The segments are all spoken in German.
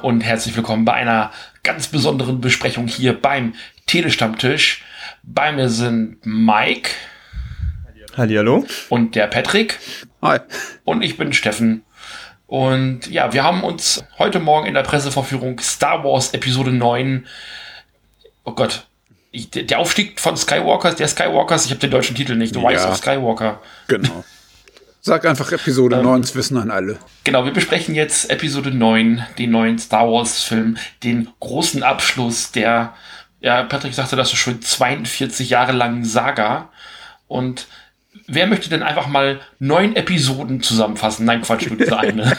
und herzlich willkommen bei einer ganz besonderen Besprechung hier beim Telestammtisch. Bei mir sind Mike. Hallihallo. Und der Patrick. Hi. Und ich bin Steffen. Und ja, wir haben uns heute Morgen in der Pressevorführung Star Wars Episode 9, oh Gott, der Aufstieg von Skywalkers, ich habe den deutschen Titel nicht, The Rise of Skywalker. Genau. Sag einfach Episode 9, das wissen dann alle. Genau, wir besprechen jetzt Episode 9, den neuen Star Wars Film, den großen Abschluss der, ja, Patrick sagte das schon, 42 Jahre langen Saga. Und wer möchte denn einfach mal 9 Episoden zusammenfassen? Nein, Quatsch, nur diese eine.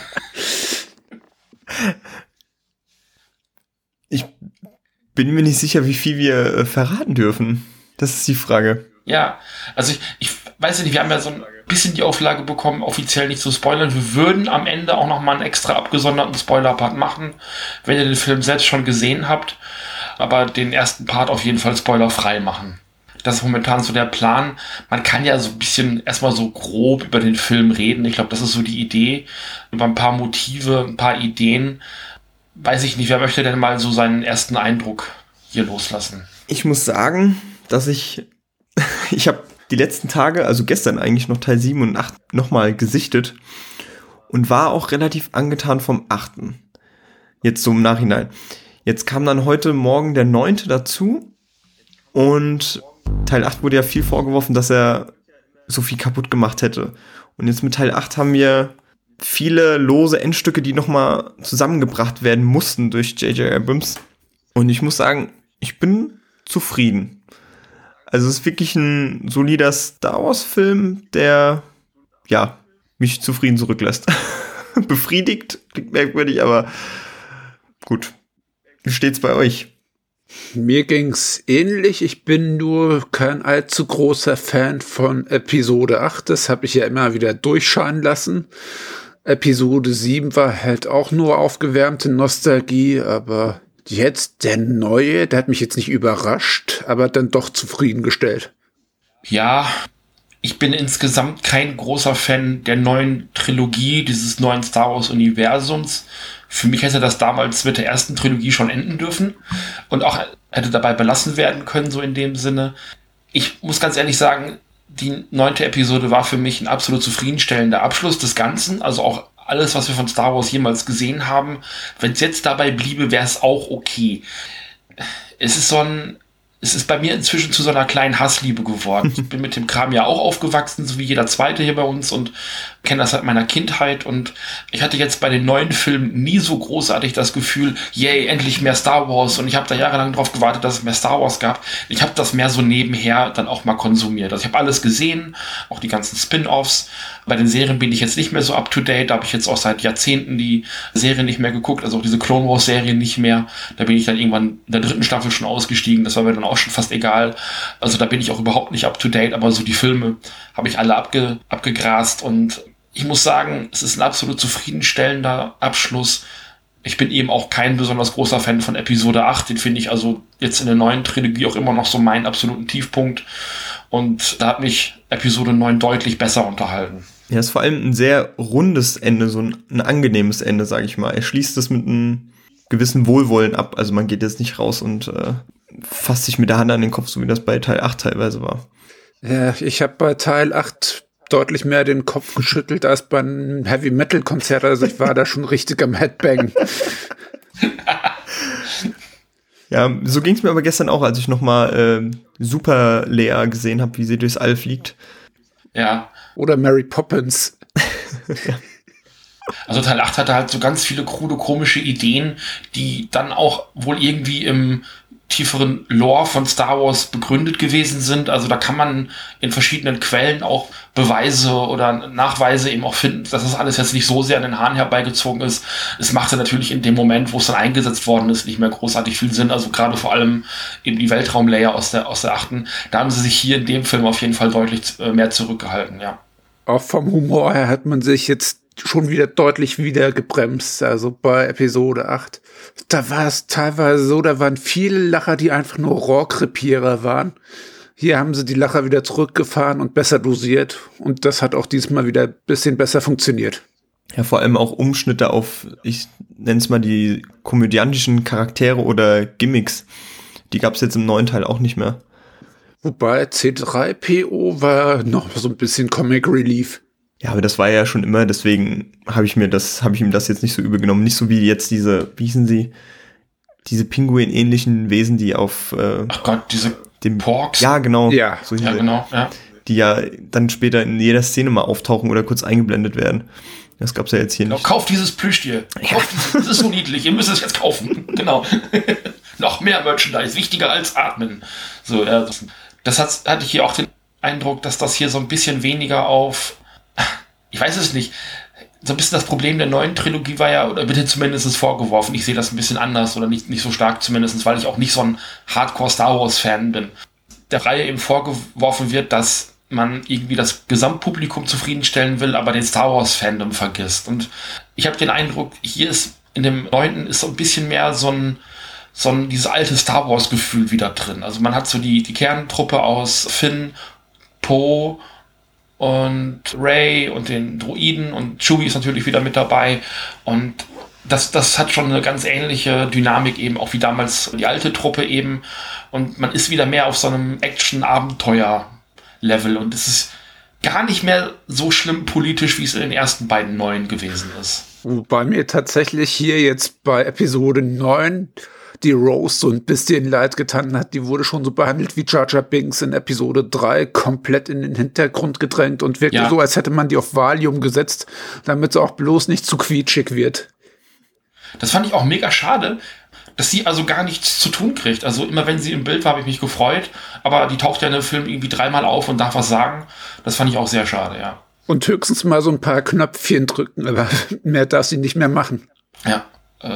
Ich bin mir nicht sicher, wie viel wir verraten dürfen. Das ist die Frage. Ja, also ich weiß nicht, wir haben ja so ein bisschen die Auflage bekommen, offiziell nicht zu spoilern. Wir würden am Ende auch nochmal einen extra abgesonderten Spoiler-Part machen, wenn ihr den Film selbst schon gesehen habt. Aber den ersten Part auf jeden Fall spoilerfrei machen. Das ist momentan so der Plan. Man kann ja so ein bisschen erstmal so grob über den Film reden. Ich glaube, das ist so die Idee. Über ein paar Motive, ein paar Ideen. Weiß ich nicht, wer möchte denn mal so seinen ersten Eindruck hier loslassen? Ich muss sagen, dass ich habe die letzten Tage, also gestern eigentlich noch Teil 7 und 8 nochmal gesichtet und war auch relativ angetan vom 8. Jetzt so im Nachhinein. Jetzt kam dann heute Morgen der 9. dazu und Teil 8 wurde ja viel vorgeworfen, dass er so viel kaputt gemacht hätte. Und jetzt mit Teil 8 haben wir viele lose Endstücke, die nochmal zusammengebracht werden mussten durch J.J. Abrams. Und ich muss sagen, ich bin zufrieden. Also es ist wirklich ein solider Star Wars-Film, der, ja, mich zufrieden zurücklässt. Befriedigt, klingt merkwürdig, aber gut. Wie steht's bei euch? Mir ging's ähnlich. Ich bin nur kein allzu großer Fan von Episode 8. Das habe ich ja immer wieder durchscheinen lassen. Episode 7 war halt auch nur aufgewärmte Nostalgie, aber jetzt der neue, der hat mich jetzt nicht überrascht, aber dann doch zufriedengestellt. Ja, ich bin insgesamt kein großer Fan der neuen Trilogie, dieses neuen Star Wars Universums. Für mich hätte das damals mit der ersten Trilogie schon enden dürfen und auch hätte dabei belassen werden können, so in dem Sinne. Ich muss ganz ehrlich sagen, die 9. Episode war für mich ein absolut zufriedenstellender Abschluss des Ganzen, also auch alles, was wir von Star Wars jemals gesehen haben. Wenn es jetzt dabei bliebe, wäre es auch okay. Es ist bei mir inzwischen zu so einer kleinen Hassliebe geworden. Ich bin mit dem Kram ja auch aufgewachsen, so wie jeder Zweite hier bei uns und kenne das seit meiner Kindheit. Und ich hatte jetzt bei den neuen Filmen nie so großartig das Gefühl, yay, endlich mehr Star Wars. Und ich habe da jahrelang drauf gewartet, dass es mehr Star Wars gab. Ich habe das mehr so nebenher dann auch mal konsumiert. Also ich habe alles gesehen, auch die ganzen Spin-Offs. Bei den Serien bin ich jetzt nicht mehr so up-to-date. Da habe ich jetzt auch seit Jahrzehnten die Serien nicht mehr geguckt, also auch diese Clone Wars-Serien nicht mehr. Da bin ich dann irgendwann in der 3. Staffel schon ausgestiegen. Das war mir dann auch schon fast egal. Also da bin ich auch überhaupt nicht up-to-date, aber so die Filme habe ich alle abgegrast und ich muss sagen, es ist ein absolut zufriedenstellender Abschluss. Ich bin eben auch kein besonders großer Fan von Episode 8. Den finde ich also jetzt in der neuen Trilogie auch immer noch so meinen absoluten Tiefpunkt. Und da hat mich Episode 9 deutlich besser unterhalten. Ja, ist vor allem ein sehr rundes Ende, so ein angenehmes Ende, sage ich mal. Er schließt es mit einem gewissen Wohlwollen ab. Also man geht jetzt nicht raus und fasst sich mit der Hand an den Kopf, so wie das bei Teil 8 teilweise war. Ja, ich habe bei Teil 8 deutlich mehr den Kopf geschüttelt als beim Heavy-Metal-Konzert. Also ich war da schon richtig am Headbang. Ja, so ging es mir aber gestern auch, als ich nochmal Super Lea gesehen habe, wie sie durchs All fliegt. Ja. Oder Mary Poppins. Ja. Also Teil 8 hatte halt so ganz viele krude, komische Ideen, die dann auch wohl irgendwie im tieferen Lore von Star Wars begründet gewesen sind. Also da kann man in verschiedenen Quellen auch Beweise oder Nachweise eben auch finden, dass das alles jetzt nicht so sehr an den Haaren herbeigezogen ist. Es machte natürlich in dem Moment, wo es dann eingesetzt worden ist, nicht mehr großartig viel Sinn. Also gerade vor allem eben die Weltraumlayer aus der 8. Da haben sie sich hier in dem Film auf jeden Fall deutlich mehr zurückgehalten, ja. Auch vom Humor her hat man sich jetzt schon wieder deutlich wieder gebremst, also bei Episode 8. Da war es teilweise so, da waren viele Lacher, die einfach nur Rohrkrepierer waren. Hier haben sie die Lacher wieder zurückgefahren und besser dosiert und das hat auch diesmal wieder ein bisschen besser funktioniert. Ja, vor allem auch Umschnitte auf, ich nenne es mal die komödiantischen Charaktere oder Gimmicks. Die gab es jetzt im neuen Teil auch nicht mehr. Wobei C3PO war noch so ein bisschen Comic Relief. Ja, aber das war ja schon immer, deswegen habe ich ihm das jetzt nicht so übel genommen. Nicht so wie jetzt diese, wie hießen sie, diese Pinguin-ähnlichen Wesen, die auf ach Gott, diese dem Porks. Ja, genau. Ja, so Ja, genau. Ja. Die ja dann später in jeder Szene mal auftauchen oder kurz eingeblendet werden. Das gab's ja jetzt hier Genau, nicht. kauft dieses Plüschtier. Kauft dieses, das ist so niedlich. Ihr müsst es jetzt kaufen. Genau. Noch mehr Merchandise. Wichtiger als atmen. So, ja, hatte ich hier auch den Eindruck, dass das hier so ein bisschen weniger auf, ich weiß es nicht, so ein bisschen das Problem der neuen Trilogie war ja, oder bitte zumindest vorgeworfen, ich sehe das ein bisschen anders oder nicht so stark zumindest, weil ich auch nicht so ein Hardcore-Star Wars-Fan bin. Der Reihe eben vorgeworfen wird, dass man irgendwie das Gesamtpublikum zufriedenstellen will, aber den Star Wars-Fandom vergisst. Und ich habe den Eindruck, hier ist in dem neunten ist so ein bisschen mehr so ein dieses alte Star Wars-Gefühl wieder drin. Also man hat so die Kerntruppe aus Finn, Poe und Rey und den Droiden und Chewie ist natürlich wieder mit dabei. Und das hat schon eine ganz ähnliche Dynamik eben, auch wie damals die alte Truppe eben. Und man ist wieder mehr auf so einem Action-Abenteuer-Level. Und es ist gar nicht mehr so schlimm politisch, wie es in den ersten beiden neuen gewesen ist. Wobei mir tatsächlich hier jetzt bei Episode 9 die Rose so ein bisschen leid getan hat. Die wurde schon so behandelt wie Jar Jar Binks in Episode 3, komplett in den Hintergrund gedrängt und wirklich so, als hätte man die auf Valium gesetzt, damit sie auch bloß nicht zu quietschig wird. Das fand ich auch mega schade, dass sie also gar nichts zu tun kriegt. Also immer wenn sie im Bild war, habe ich mich gefreut, aber die taucht ja in dem Film irgendwie 3-mal auf und darf was sagen. Das fand ich auch sehr schade, ja. Und höchstens mal so ein paar Knöpfchen drücken, aber mehr darf sie nicht mehr machen. Ja,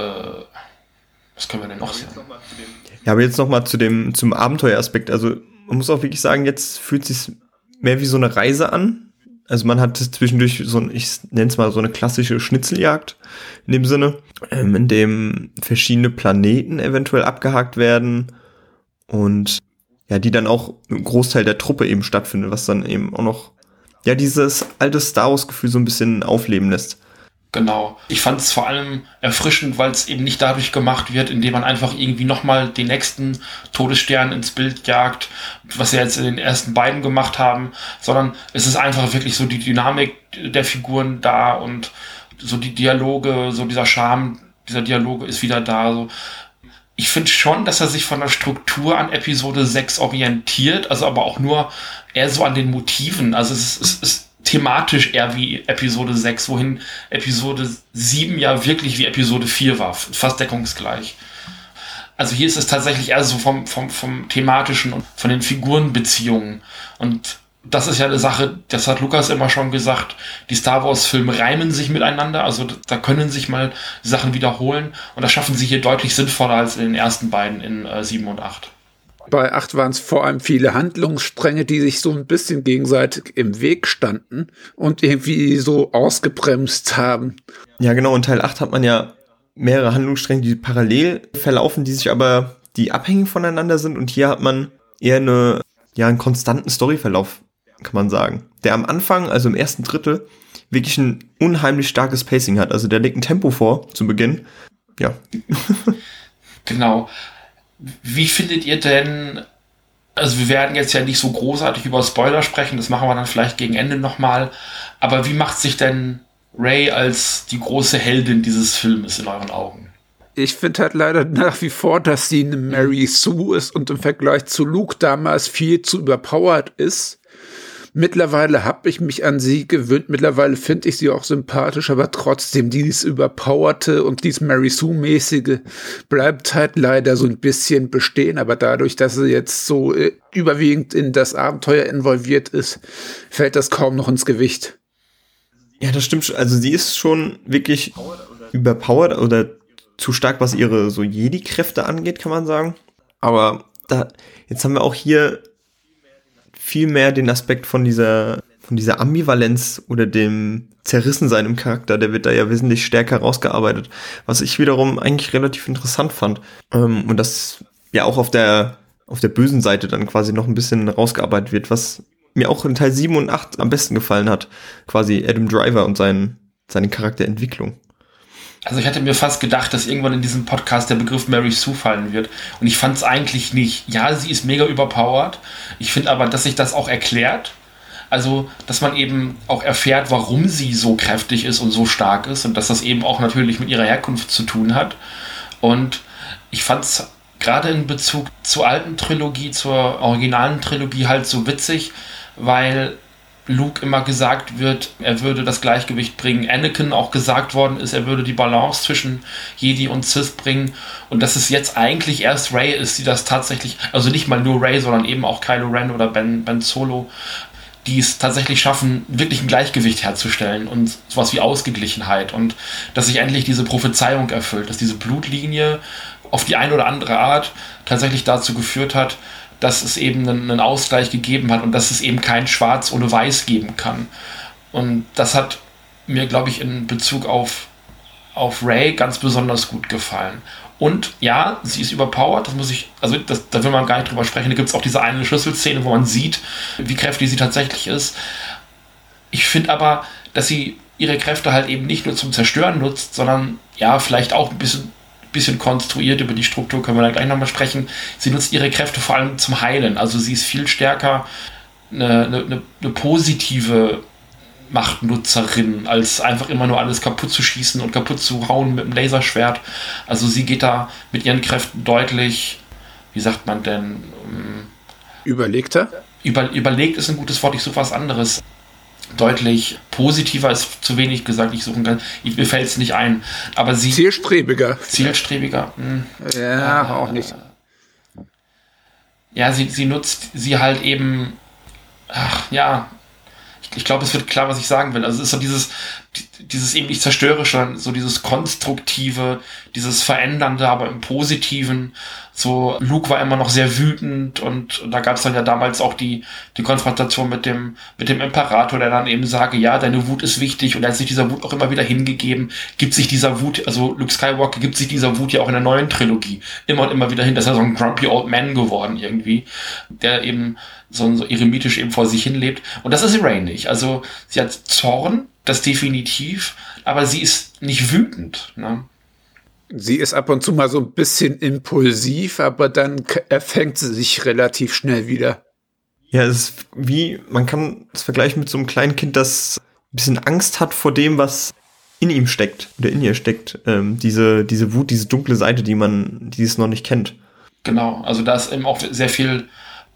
was können wir denn noch sagen? Ja, aber jetzt nochmal zum Abenteueraspekt. Also man muss auch wirklich sagen, jetzt fühlt es sich mehr wie so eine Reise an. Also man hat zwischendurch ich nenne es mal so eine klassische Schnitzeljagd in dem Sinne, in dem verschiedene Planeten eventuell abgehakt werden und ja, die dann auch im Großteil der Truppe eben stattfindet, was dann eben auch noch ja dieses alte Star Wars Gefühl so ein bisschen aufleben lässt. Genau. Ich fand es vor allem erfrischend, weil es eben nicht dadurch gemacht wird, indem man einfach irgendwie nochmal den nächsten Todesstern ins Bild jagt, was sie jetzt in den ersten beiden gemacht haben, sondern es ist einfach wirklich so die Dynamik der Figuren da und so die Dialoge, so dieser Charme dieser Dialoge ist wieder da. So. Ich finde schon, dass er sich von der Struktur an Episode 6 orientiert, also aber auch nur eher so an den Motiven. Also es ist thematisch eher wie Episode 6, wohin Episode 7 ja wirklich wie Episode 4 war, fast deckungsgleich. Also hier ist es tatsächlich eher so vom thematischen und von den Figurenbeziehungen. Und das ist ja eine Sache, das hat Lukas immer schon gesagt, die Star Wars-Filme reimen sich miteinander, also da können sich mal Sachen wiederholen und das schaffen sie hier deutlich sinnvoller als in den ersten beiden in 7 und 8. Bei 8 waren es vor allem viele Handlungsstränge, die sich so ein bisschen gegenseitig im Weg standen und irgendwie so ausgebremst haben. Ja, genau. In Teil 8 hat man ja mehrere Handlungsstränge, die parallel verlaufen, die abhängig voneinander sind. Und hier hat man eher einen konstanten Storyverlauf, kann man sagen. Der am Anfang, also im ersten Drittel, wirklich ein unheimlich starkes Pacing hat. Also der legt ein Tempo vor, zu Beginn. Ja. Genau. Wie findet ihr denn, also wir werden jetzt ja nicht so großartig über Spoiler sprechen, das machen wir dann vielleicht gegen Ende nochmal, aber wie macht sich denn Rey als die große Heldin dieses Filmes in euren Augen? Ich finde halt leider nach wie vor, dass sie eine Mary Sue ist und im Vergleich zu Luke damals viel zu überpowered ist. Mittlerweile habe ich mich an sie gewöhnt, mittlerweile finde ich sie auch sympathisch, aber trotzdem dieses Überpowerte und dieses Mary Sue-mäßige bleibt halt leider so ein bisschen bestehen, aber dadurch, dass sie jetzt so überwiegend in das Abenteuer involviert ist, fällt das kaum noch ins Gewicht. Ja, das stimmt schon. Also sie ist schon wirklich überpowered oder zu stark, was ihre so Jedi-Kräfte angeht, kann man sagen. Aber jetzt haben wir auch hier viel mehr den Aspekt von dieser Ambivalenz oder dem Zerrissensein im Charakter, der wird da ja wesentlich stärker rausgearbeitet, was ich wiederum eigentlich relativ interessant fand. Und das ja auch auf der bösen Seite dann quasi noch ein bisschen rausgearbeitet wird, was mir auch in Teil 7 und 8 am besten gefallen hat. Quasi Adam Driver und sein seine Charakterentwicklung. Also ich hatte mir fast gedacht, dass irgendwann in diesem Podcast der Begriff Mary Sue fallen wird. Und ich fand es eigentlich nicht. Ja, sie ist mega überpowered. Ich finde aber, dass sich das auch erklärt. Also, dass man eben auch erfährt, warum sie so kräftig ist und so stark ist. Und dass das eben auch natürlich mit ihrer Herkunft zu tun hat. Und ich fand es gerade in Bezug zur alten Trilogie, zur originalen Trilogie halt so witzig, weil Luke immer gesagt wird, er würde das Gleichgewicht bringen. Anakin auch gesagt worden ist, er würde die Balance zwischen Jedi und Sith bringen. Und dass es jetzt eigentlich erst Rey ist, die das tatsächlich, also nicht mal nur Rey, sondern eben auch Kylo Ren oder Ben Solo, die es tatsächlich schaffen, wirklich ein Gleichgewicht herzustellen und sowas wie Ausgeglichenheit. Und dass sich endlich diese Prophezeiung erfüllt, dass diese Blutlinie auf die eine oder andere Art tatsächlich dazu geführt hat, dass es eben einen Ausgleich gegeben hat und dass es eben kein Schwarz ohne Weiß geben kann. Und das hat mir, glaube ich, in Bezug auf Rey ganz besonders gut gefallen. Und ja, sie ist überpowered, da will man gar nicht drüber sprechen. Da gibt es auch diese eine Schlüsselszene, wo man sieht, wie kräftig sie tatsächlich ist. Ich finde aber, dass sie ihre Kräfte halt eben nicht nur zum Zerstören nutzt, sondern ja, vielleicht auch ein bisschen konstruiert, über die Struktur können wir dann gleich nochmal sprechen. Sie nutzt ihre Kräfte vor allem zum Heilen. Also sie ist viel stärker eine positive Machtnutzerin, als einfach immer nur alles kaputt zu schießen und kaputt zu hauen mit dem Laserschwert. Also sie geht da mit ihren Kräften deutlich, wie sagt man denn? Überlegter? Überlegt ist ein gutes Wort, ich suche was anderes. Deutlich positiver ist zu wenig gesagt, mir fällt es nicht ein. Aber sie. Zielstrebiger. Ja, auch nicht. Ja, sie nutzt sie halt eben. Ich glaube, es wird klar, was ich sagen will. Also es ist so dieses eben nicht zerstörerische, sondern so dieses konstruktive, dieses Verändernde, aber im Positiven. So, Luke war immer noch sehr wütend und da gab es dann ja damals auch die Konfrontation mit dem Imperator, der dann eben sage, ja, deine Wut ist wichtig, und er hat sich dieser Wut auch immer wieder hingegeben, gibt sich dieser Wut, also Luke Skywalker gibt sich dieser Wut ja auch in der neuen Trilogie immer und immer wieder hin, dass er so ein grumpy old man geworden irgendwie, der eben so eremitisch eben vor sich hin lebt. Und das ist Rey nicht. Also sie hat Zorn, das definitiv, aber sie ist nicht wütend. Ne? Sie ist ab und zu mal so ein bisschen impulsiv, aber dann erfängt sie sich relativ schnell wieder. Ja, es ist wie, man kann es vergleichen mit so einem kleinen Kind, das ein bisschen Angst hat vor dem, was in ihm steckt oder in ihr steckt. Diese Wut, diese dunkle Seite, die es noch nicht kennt. Genau, also da ist eben auch sehr viel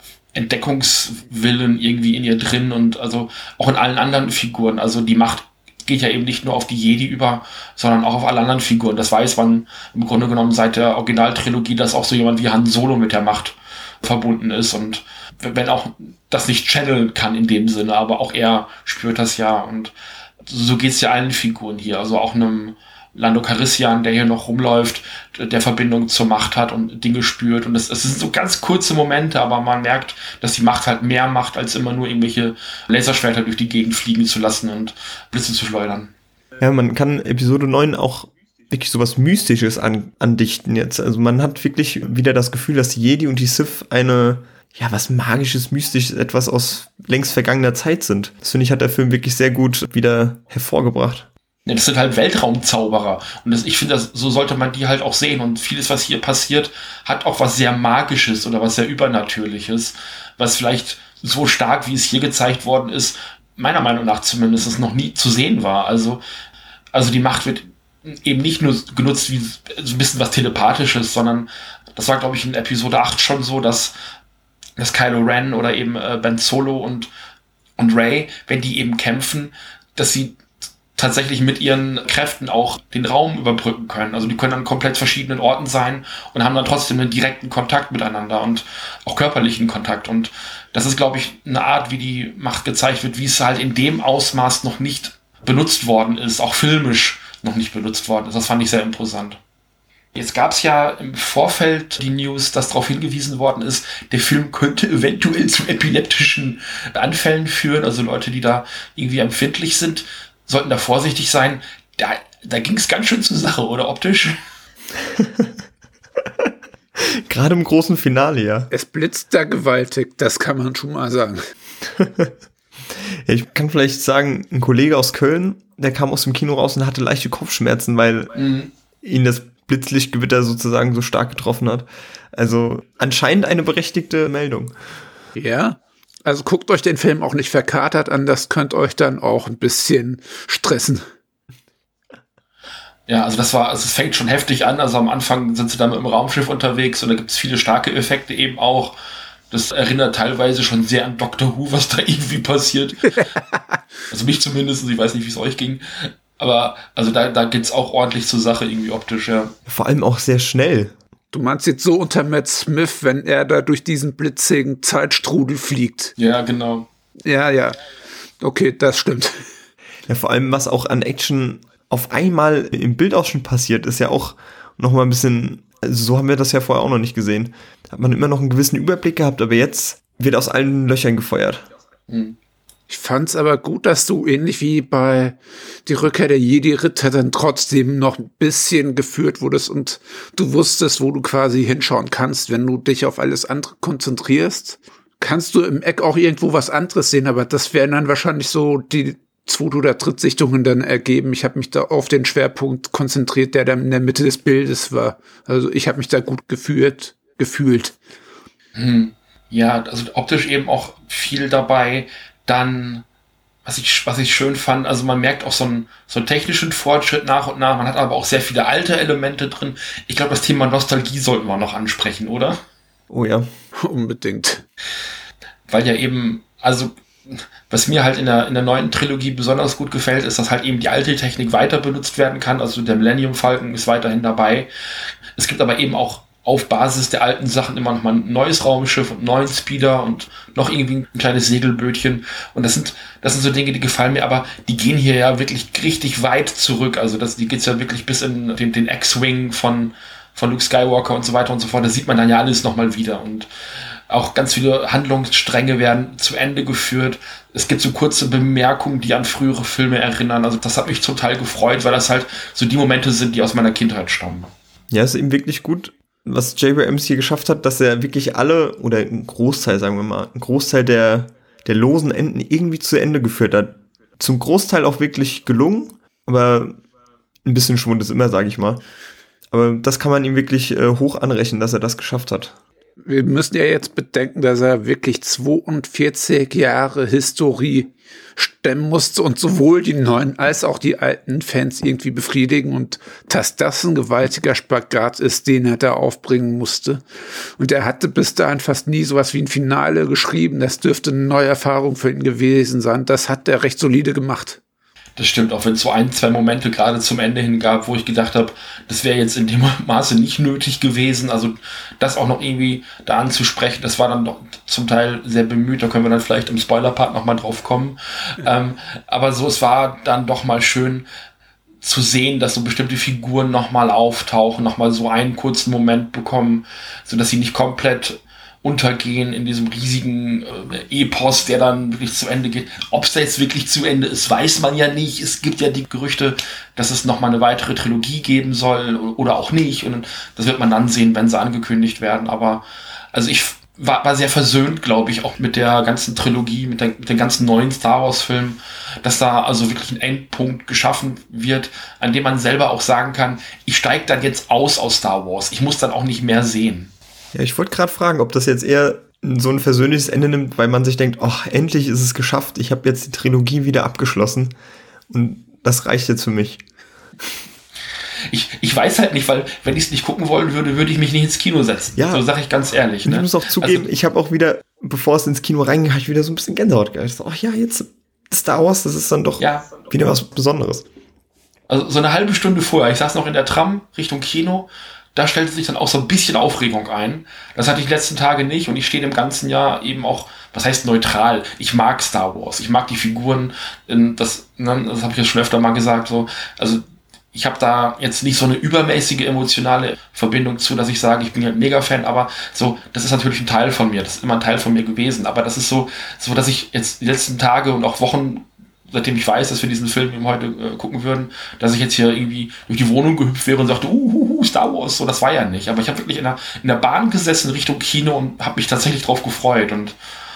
Entdeckungswillen irgendwie in ihr drin und also auch in allen anderen Figuren. Also die Macht geht ja eben nicht nur auf die Jedi über, sondern auch auf alle anderen Figuren. Das weiß man im Grunde genommen seit der Originaltrilogie, dass auch so jemand wie Han Solo mit der Macht verbunden ist und wenn auch das nicht channeln kann in dem Sinne, aber auch er spürt das ja und so geht's ja allen Figuren hier. Also auch einem Lando Calrissian, der hier noch rumläuft, der Verbindung zur Macht hat und Dinge spürt. Und es sind so ganz kurze Momente, aber man merkt, dass die Macht halt mehr macht, als immer nur irgendwelche Laserschwerter durch die Gegend fliegen zu lassen und Blitze zu schleudern. Ja, man kann Episode 9 auch wirklich sowas Mystisches andichten jetzt. Also man hat wirklich wieder das Gefühl, dass die Jedi und die Sith was Magisches, Mystisches, etwas aus längst vergangener Zeit sind. Das finde ich, hat der Film wirklich sehr gut wieder hervorgebracht. Ja, das sind halt Weltraumzauberer. Und ich finde, so sollte man die halt auch sehen. Und vieles, was hier passiert, hat auch was sehr Magisches oder was sehr Übernatürliches, was vielleicht so stark, wie es hier gezeigt worden ist, meiner Meinung nach zumindest noch nie zu sehen war. Also die Macht wird eben nicht nur genutzt wie so ein bisschen was Telepathisches, sondern das war, glaube ich, in Episode 8 schon so, dass Kylo Ren oder eben Ben Solo und Rey, wenn die eben kämpfen, dass sie tatsächlich mit ihren Kräften auch den Raum überbrücken können. Also die können an komplett verschiedenen Orten sein und haben dann trotzdem einen direkten Kontakt miteinander und auch körperlichen Kontakt. Und das ist, glaube ich, eine Art, wie die Macht gezeigt wird, wie es halt in dem Ausmaß noch nicht benutzt worden ist, auch filmisch noch nicht benutzt worden ist. Das fand ich sehr imposant. Jetzt gab es ja im Vorfeld die News, dass darauf hingewiesen worden ist, der Film könnte eventuell zu epileptischen Anfällen führen. Also Leute, die da irgendwie empfindlich sind, sollten da vorsichtig sein. Da ging es ganz schön zur Sache, oder optisch? Gerade im großen Finale, ja. Es blitzt da gewaltig, das kann man schon mal sagen. Ja, ich kann vielleicht sagen, ein Kollege aus Köln, der kam aus dem Kino raus und hatte leichte Kopfschmerzen, weil ihn das Blitzlichtgewitter sozusagen so stark getroffen hat. Also anscheinend eine berechtigte Meldung. Ja, also guckt euch den Film auch nicht verkatert an, das könnt euch dann auch ein bisschen stressen. Ja, also es fängt schon heftig an. Also am Anfang sind sie dann mit dem Raumschiff unterwegs und da gibt es viele starke Effekte eben auch. Das erinnert teilweise schon sehr an Doctor Who, was da irgendwie passiert. Also mich zumindest, ich weiß nicht, wie es euch ging. Aber also da geht's auch ordentlich zur Sache irgendwie optisch, ja. Vor allem auch sehr schnell. Du meinst jetzt so unter Matt Smith, wenn er da durch diesen blitzigen Zeitstrudel fliegt. Ja, genau. Ja. Okay, das stimmt. Ja, vor allem, was auch an Action auf einmal im Bildausschnitt passiert, ist ja auch nochmal ein bisschen, also so haben wir das ja vorher auch noch nicht gesehen. Da hat man immer noch einen gewissen Überblick gehabt, aber jetzt wird aus allen Löchern gefeuert. Ich fand's aber gut, dass du ähnlich wie bei Die Rückkehr der Jedi-Ritter dann trotzdem noch ein bisschen geführt wurdest und du wusstest, wo du quasi hinschauen kannst, wenn du dich auf alles andere konzentrierst. Kannst du im Eck auch irgendwo was anderes sehen, aber das wären dann wahrscheinlich so die Zweit- oder Drittsichtungen dann ergeben. Ich habe mich da auf den Schwerpunkt konzentriert, der dann in der Mitte des Bildes war. Also ich habe mich da gut gefühlt. Ja, also optisch eben auch viel dabei. Dann, was ich schön fand, also man merkt auch so einen technischen Fortschritt nach und nach. Man hat aber auch sehr viele alte Elemente drin. Ich glaube, das Thema Nostalgie sollten wir noch ansprechen, oder? Oh ja. Unbedingt. Weil ja eben, also was mir halt in der neuen Trilogie besonders gut gefällt, ist, dass halt eben die alte Technik weiter benutzt werden kann. Also der Millennium Falcon ist weiterhin dabei. Es gibt aber eben auch auf Basis der alten Sachen immer noch mal ein neues Raumschiff und einen neuen Speeder und noch irgendwie ein kleines Segelbötchen. Und das sind so Dinge, die gefallen mir, aber die gehen hier ja wirklich richtig weit zurück. Also die geht's ja wirklich bis in den X-Wing von Luke Skywalker und so weiter und so fort. Da sieht man dann ja alles nochmal wieder. Und auch ganz viele Handlungsstränge werden zu Ende geführt. Es gibt so kurze Bemerkungen, die an frühere Filme erinnern. Also das hat mich total gefreut, weil das halt so die Momente sind, die aus meiner Kindheit stammen. Ja, ist eben wirklich gut, was J.B. Abrams hier geschafft hat, dass er wirklich alle, oder ein Großteil, sagen wir mal, ein Großteil der losen Enden irgendwie zu Ende geführt hat. Zum Großteil auch wirklich gelungen, aber ein bisschen Schwund ist immer, sage ich mal. Aber das kann man ihm wirklich hoch anrechnen, dass er das geschafft hat. Wir müssen ja jetzt bedenken, dass er wirklich 42 Jahre Historie stemmen musste und sowohl die neuen als auch die alten Fans irgendwie befriedigen und dass das ein gewaltiger Spagat ist, den er da aufbringen musste. Und er hatte bis dahin fast nie sowas wie ein Finale geschrieben. Das dürfte eine neue Erfahrung für ihn gewesen sein. Das hat er recht solide gemacht. Das stimmt, auch wenn es so ein, zwei Momente gerade zum Ende hin gab, wo ich gedacht habe, das wäre jetzt in dem Maße nicht nötig gewesen. Also das auch noch irgendwie da anzusprechen, das war dann doch zum Teil sehr bemüht. Da können wir dann vielleicht im Spoiler-Part nochmal drauf kommen. Aber so, es war dann doch mal schön zu sehen, dass so bestimmte Figuren nochmal auftauchen, nochmal so einen kurzen Moment bekommen, sodass sie nicht komplett untergehen in diesem riesigen Epos, der dann wirklich zu Ende geht. Ob es da jetzt wirklich zu Ende ist, weiß man ja nicht. Es gibt ja die Gerüchte, dass es nochmal eine weitere Trilogie geben soll oder auch nicht. Und das wird man dann sehen, wenn sie angekündigt werden. Aber also ich war sehr versöhnt, glaube ich, auch mit der ganzen Trilogie, mit den ganzen neuen Star Wars-Filmen, dass da also wirklich ein Endpunkt geschaffen wird, an dem man selber auch sagen kann, ich steige dann jetzt aus Star Wars. Ich muss dann auch nicht mehr sehen. Ja, ich wollte gerade fragen, ob das jetzt eher so ein versöhnliches Ende nimmt, weil man sich denkt, ach, endlich ist es geschafft, ich habe jetzt die Trilogie wieder abgeschlossen und das reicht jetzt für mich. Ich weiß halt nicht, weil wenn ich es nicht gucken wollen würde, würde ich mich nicht ins Kino setzen. Ja. So sage ich ganz ehrlich. Und ich muss auch zugeben, ich habe auch wieder, bevor es ins Kino reinging, habe ich wieder so ein bisschen Gänsehaut gehabt. Ach ja, jetzt Star Wars, das ist dann doch wieder was Besonderes. Also so eine halbe Stunde vorher, ich saß noch in der Tram Richtung Kino, da stellte sich dann auch so ein bisschen Aufregung ein. Das hatte ich die letzten Tage nicht und ich stehe im ganzen Jahr eben auch, was heißt neutral? Ich mag Star Wars, ich mag die Figuren, das habe ich jetzt schon öfter mal gesagt, so. Also ich habe da jetzt nicht so eine übermäßige emotionale Verbindung zu, dass ich sage, ich bin ja ein Mega-Fan, aber so, das ist natürlich ein Teil von mir, das ist immer ein Teil von mir gewesen, aber das ist so, dass ich jetzt die letzten Tage und auch Wochen, seitdem ich weiß, dass wir diesen Film eben heute gucken würden, dass ich jetzt hier irgendwie durch die Wohnung gehüpft wäre und sagte, Star Wars, so, das war ja nicht. Aber ich habe wirklich in der Bahn gesessen Richtung Kino und habe mich tatsächlich drauf gefreut. Und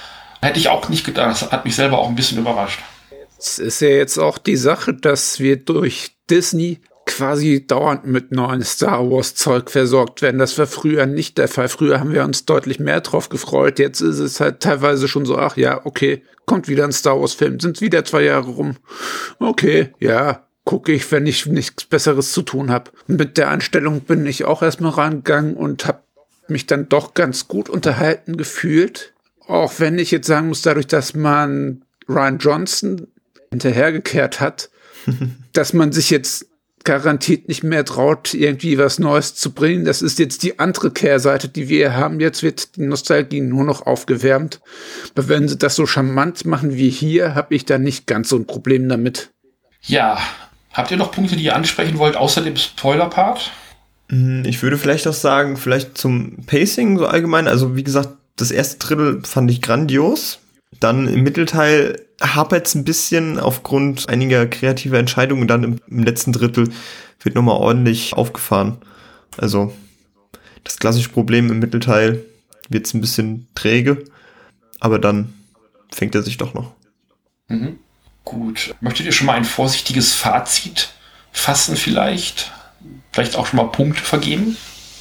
Hätte ich auch nicht gedacht. Das hat mich selber auch ein bisschen überrascht. Es ist ja jetzt auch die Sache, dass wir durch Disney quasi dauernd mit neuen Star Wars Zeug versorgt werden. Das war früher nicht der Fall. Früher haben wir uns deutlich mehr drauf gefreut. Jetzt ist es halt teilweise schon so, ach ja, okay, kommt wieder ein Star Wars Film, sind wieder 2 Jahre rum. Okay, ja, gucke ich, wenn ich nichts Besseres zu tun habe. Mit der Einstellung bin ich auch erstmal rangegangen und habe mich dann doch ganz gut unterhalten gefühlt. Auch wenn ich jetzt sagen muss, dadurch, dass man Rian Johnson hinterhergekehrt hat, dass man sich jetzt garantiert nicht mehr traut, irgendwie was Neues zu bringen. Das ist jetzt die andere Kehrseite, die wir haben. Jetzt wird die Nostalgie nur noch aufgewärmt. Aber wenn sie das so charmant machen wie hier, habe ich da nicht ganz so ein Problem damit. Ja, habt ihr noch Punkte, die ihr ansprechen wollt, außer dem Spoiler-Part? Ich würde vielleicht auch sagen, vielleicht zum Pacing so allgemein. Also wie gesagt, das erste Drittel fand ich grandios. Dann im Mittelteil hapert es ein bisschen aufgrund einiger kreativer Entscheidungen. Dann im letzten Drittel wird nochmal ordentlich aufgefahren. Also das klassische Problem im Mittelteil wird es ein bisschen träge, aber dann fängt er sich doch noch. Mhm. Gut. Möchtet ihr schon mal ein vorsichtiges Fazit fassen vielleicht? Vielleicht auch schon mal Punkte vergeben?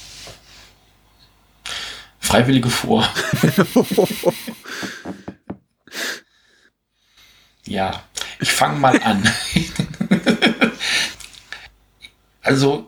Freiwillige vor. Ja, ich fange mal an. Also,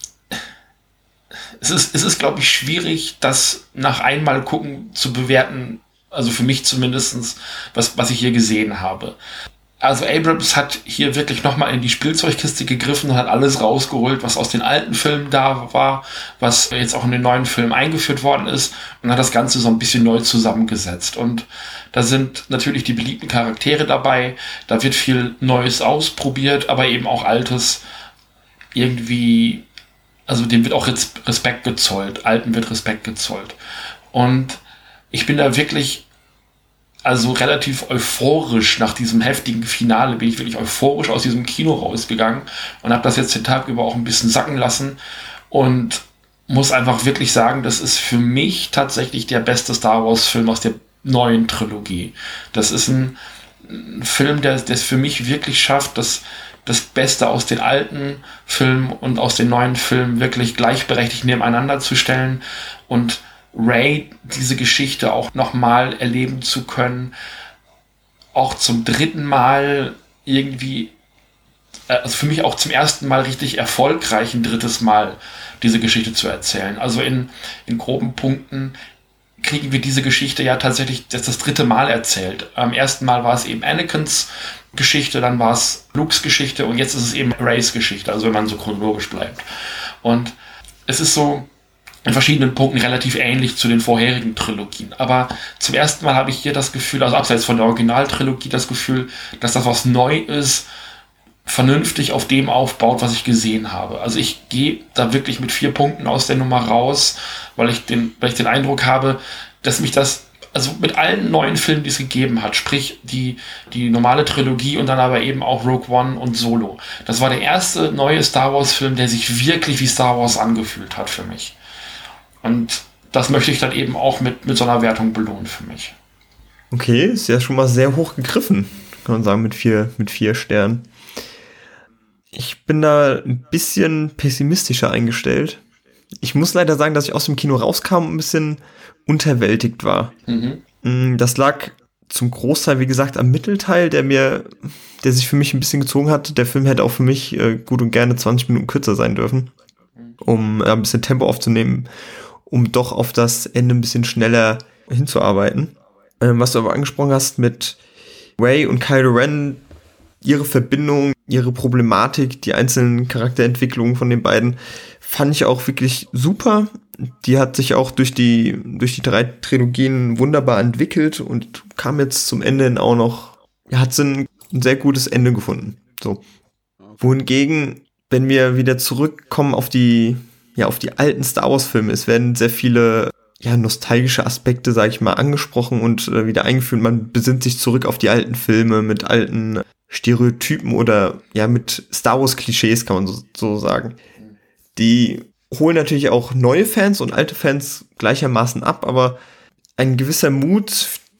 es ist, glaube ich, schwierig, das nach einmal gucken zu bewerten, also für mich zumindest, was ich hier gesehen habe. Also Abrams hat hier wirklich nochmal in die Spielzeugkiste gegriffen und hat alles rausgeholt, was aus den alten Filmen da war, was jetzt auch in den neuen Filmen eingeführt worden ist, und hat das Ganze so ein bisschen neu zusammengesetzt. Und da sind natürlich die beliebten Charaktere dabei, da wird viel Neues ausprobiert, aber eben auch Altes irgendwie, also dem wird auch jetzt Respekt gezollt, Alten wird Respekt gezollt. Und ich bin da wirklich also relativ euphorisch nach diesem heftigen Finale, bin ich wirklich euphorisch aus diesem Kino rausgegangen und habe das jetzt den Tag über auch ein bisschen sacken lassen und muss einfach wirklich sagen, das ist für mich tatsächlich der beste Star Wars Film aus der neuen Trilogie. Das ist ein Film, der es für mich wirklich schafft, das Beste aus den alten Filmen und aus den neuen Filmen wirklich gleichberechtigt nebeneinander zu stellen und Rey diese Geschichte auch nochmal erleben zu können, auch zum 3. Mal irgendwie, also für mich auch zum ersten Mal richtig erfolgreich ein 3. Mal diese Geschichte zu erzählen. Also in groben Punkten kriegen wir diese Geschichte ja tatsächlich das 3. Mal erzählt. Am ersten Mal war es eben Anakins Geschichte, dann war es Lukes Geschichte und jetzt ist es eben Reys Geschichte, also wenn man so chronologisch bleibt. Und es ist so in verschiedenen Punkten relativ ähnlich zu den vorherigen Trilogien. Aber zum ersten Mal habe ich hier das Gefühl, also abseits von der Originaltrilogie, das Gefühl, dass das, was neu ist, vernünftig auf dem aufbaut, was ich gesehen habe. Also ich gehe da wirklich mit 4 Punkten aus der Nummer raus, weil ich den Eindruck habe, dass mich das, also mit allen neuen Filmen, die es gegeben hat, sprich die normale Trilogie und dann aber eben auch Rogue One und Solo. Das war der erste neue Star Wars Film, der sich wirklich wie Star Wars angefühlt hat für mich. Und das möchte ich dann eben auch mit so einer Wertung belohnen für mich. Okay, ist ja schon mal sehr hoch gegriffen, kann man sagen, mit 4 Sternen. Ich bin da ein bisschen pessimistischer eingestellt. Ich muss leider sagen, dass ich aus dem Kino rauskam und ein bisschen unterwältigt war. Mhm. Das lag zum Großteil, wie gesagt, am Mittelteil, der sich für mich ein bisschen gezogen hat. Der Film hätte auch für mich gut und gerne 20 Minuten kürzer sein dürfen, um ein bisschen Tempo aufzunehmen, um doch auf das Ende ein bisschen schneller hinzuarbeiten. Was du aber angesprochen hast mit Rey und Kylo Ren, ihre Verbindung, ihre Problematik, die einzelnen Charakterentwicklungen von den beiden, fand ich auch wirklich super. Die hat sich auch durch die 3 Trilogien wunderbar entwickelt und kam jetzt zum Ende hin auch noch, hat sie ein sehr gutes Ende gefunden. So. Wohingegen, wenn wir wieder zurückkommen auf die alten Star Wars Filme, es werden sehr viele nostalgische Aspekte, sage ich mal, angesprochen und wieder eingeführt. Man besinnt sich zurück auf die alten Filme mit alten Stereotypen oder mit Star Wars Klischees, kann man so sagen. Die holen natürlich auch neue Fans und alte Fans gleichermaßen ab, aber ein gewisser Mut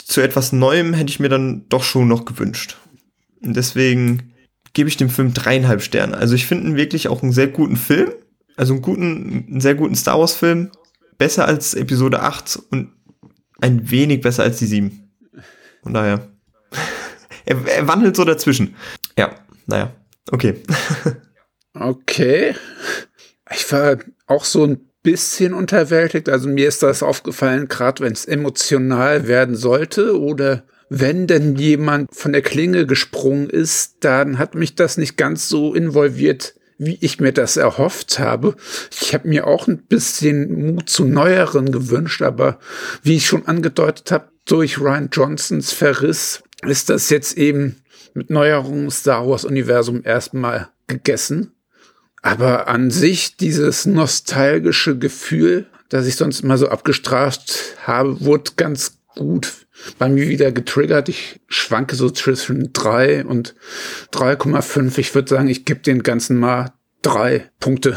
zu etwas Neuem hätte ich mir dann doch schon noch gewünscht. Und deswegen gebe ich dem Film 3,5 Sterne. Also ich finde ihn wirklich auch einen sehr guten Film. Also einen sehr guten Star Wars Film. Besser als Episode 8 und ein wenig besser als die 7. Von daher. Er wandelt so dazwischen. Ja, naja. Okay. Okay. Ich war auch so ein bisschen unterwältigt. Also mir ist das aufgefallen, gerade wenn es emotional werden sollte oder wenn denn jemand von der Klinge gesprungen ist, dann hat mich das nicht ganz so involviert, wie ich mir das erhofft habe. Ich habe mir auch ein bisschen Mut zu Neueren gewünscht, aber wie ich schon angedeutet habe, durch Rian Johnsons Verriss ist das jetzt eben mit Neuerungen Star Wars Universum erstmal gegessen. Aber an sich dieses nostalgische Gefühl, das ich sonst immer so abgestraft habe, wurde ganz gut bei mir wieder getriggert. Ich schwanke so zwischen 3 und 3,5. Ich würde sagen, ich gebe den Ganzen mal 3 Punkte.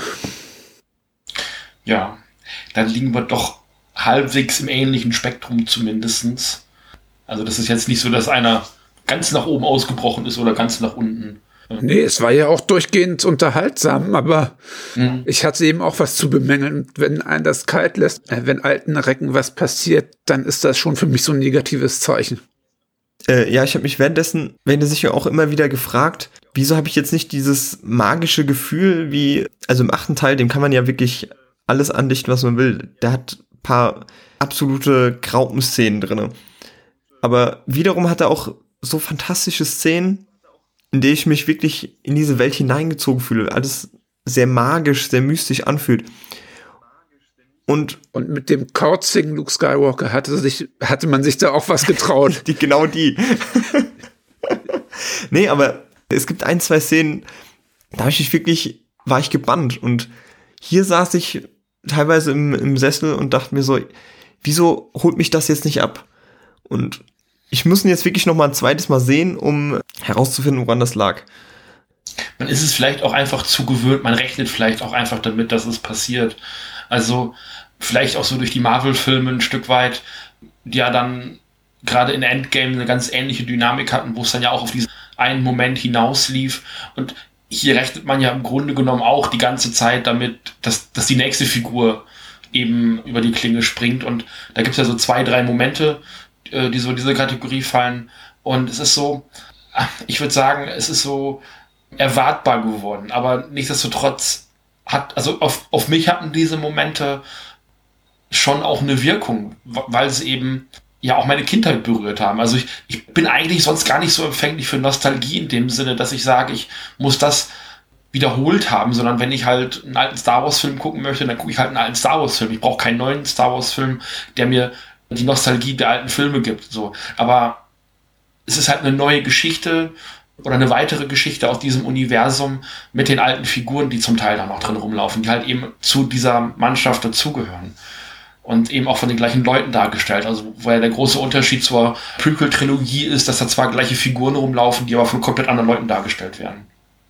Ja, dann liegen wir doch halbwegs im ähnlichen Spektrum zumindestens. Also das ist jetzt nicht so, dass einer ganz nach oben ausgebrochen ist oder ganz nach unten. Nee, es war ja auch durchgehend unterhaltsam, aber ich hatte eben auch was zu bemängeln. Wenn einen das kalt lässt, wenn alten Recken was passiert, dann ist das schon für mich so ein negatives Zeichen. Ja, ich habe mich währenddessen sicher auch immer wieder gefragt, wieso habe ich jetzt nicht dieses magische Gefühl wie, also im 8. Teil, dem kann man ja wirklich alles andichten, was man will. Der hat ein paar absolute Graupenszenen drin. Aber wiederum hat er auch so fantastische Szenen, in der ich mich wirklich in diese Welt hineingezogen fühle. Alles sehr magisch, sehr mystisch anfühlt. Und mit dem kauzigen Luke Skywalker hatte man sich da auch was getraut. Genau die. Nee, aber es gibt 1, 2 Szenen, da war ich gebannt. Und hier saß ich teilweise im Sessel und dachte mir so, wieso holt mich das jetzt nicht ab? Und ich muss ihn jetzt wirklich noch mal ein zweites Mal sehen, um herauszufinden, woran das lag. Man ist es vielleicht auch einfach zu gewöhnt, man rechnet vielleicht auch einfach damit, dass es passiert. Also vielleicht auch so durch die Marvel-Filme ein Stück weit, die ja dann gerade in Endgame eine ganz ähnliche Dynamik hatten, wo es dann ja auch auf diesen einen Moment hinauslief. Und hier rechnet man ja im Grunde genommen auch die ganze Zeit damit, dass die nächste Figur eben über die Klinge springt. Und da gibt es ja so 2, 3 Momente, die so in diese Kategorie fallen. Und es ist so, ich würde sagen, es ist so erwartbar geworden. Aber nichtsdestotrotz also auf mich hatten diese Momente schon auch eine Wirkung, weil sie eben ja auch meine Kindheit berührt haben. Also ich bin eigentlich sonst gar nicht so empfänglich für Nostalgie in dem Sinne, dass ich sage, ich muss das wiederholt haben, sondern wenn ich halt einen alten Star Wars Film gucken möchte, dann gucke ich halt einen alten Star Wars Film. Ich brauche keinen neuen Star Wars Film, der mir die Nostalgie der alten Filme gibt. So. Aber es ist halt eine neue Geschichte oder eine weitere Geschichte aus diesem Universum mit den alten Figuren, die zum Teil da noch drin rumlaufen, die halt eben zu dieser Mannschaft dazugehören. Und eben auch von den gleichen Leuten dargestellt. Also wo ja der große Unterschied zur Prequel-Trilogie ist, dass da zwar gleiche Figuren rumlaufen, die aber von komplett anderen Leuten dargestellt werden.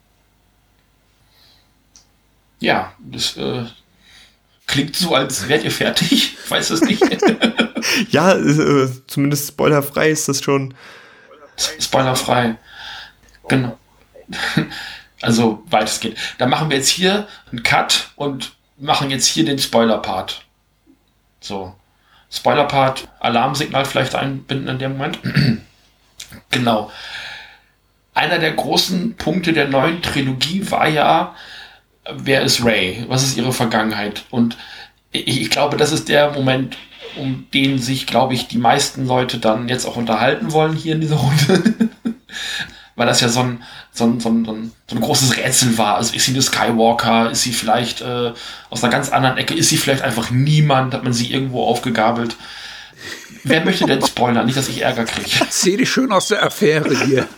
Ja, das klingt so, als wärt ihr fertig. Ich weiß es nicht. Ja, zumindest spoilerfrei ist das schon. Spoilerfrei. Genau. Also, weitestgehend. Dann machen wir jetzt hier einen Cut und machen jetzt hier den Spoiler-Part. So. Spoiler-Part, Alarmsignal vielleicht einbinden in dem Moment. Genau. Einer der großen Punkte der neuen Trilogie war ja, wer ist Rey? Was ist ihre Vergangenheit? Und ich glaube, das ist der Moment, um den sich, glaube ich, die meisten Leute dann jetzt auch unterhalten wollen hier in dieser Runde. Weil das ja so ein großes Rätsel war. Also ist sie eine Skywalker? Ist sie vielleicht aus einer ganz anderen Ecke? Ist sie vielleicht einfach niemand? Hat man sie irgendwo aufgegabelt? Wer möchte denn spoilern? Nicht, dass ich Ärger kriege. Erzähl dich schön aus der Affäre hier.